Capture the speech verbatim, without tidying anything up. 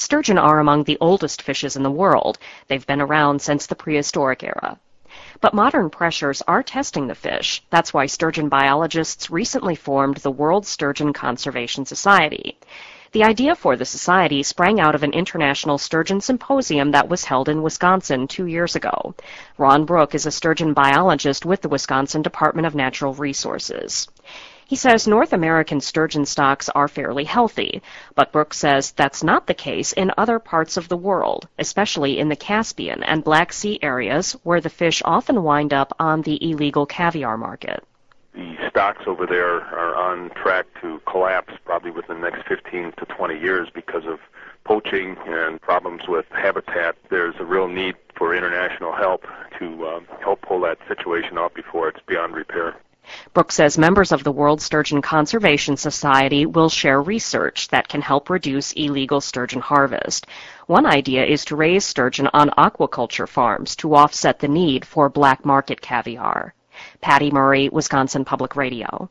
Sturgeon are among the oldest fishes in the world. They've been around since the prehistoric era. But modern pressures are testing the fish. That's why sturgeon biologists recently formed the World Sturgeon Conservation Society. The idea for the society sprang out of an international sturgeon symposium that was held in Wisconsin two years ago. Ron Brook is a sturgeon biologist with the Wisconsin Department of Natural Resources. He says North American sturgeon stocks are fairly healthy, but Brook says that's not the case in other parts of the world, especially in the Caspian and Black Sea areas where the fish often wind up on the illegal caviar market. The stocks over there are on track to collapse probably within the next fifteen to twenty years because of poaching and problems with habitat. There's a real need for international help to uh, help pull that situation off before it's beyond repair. Brook says members of the World Sturgeon Conservation Society will share research that can help reduce illegal sturgeon harvest. One idea is to raise sturgeon on aquaculture farms to offset the need for black market caviar. Patty Murray, Wisconsin Public Radio.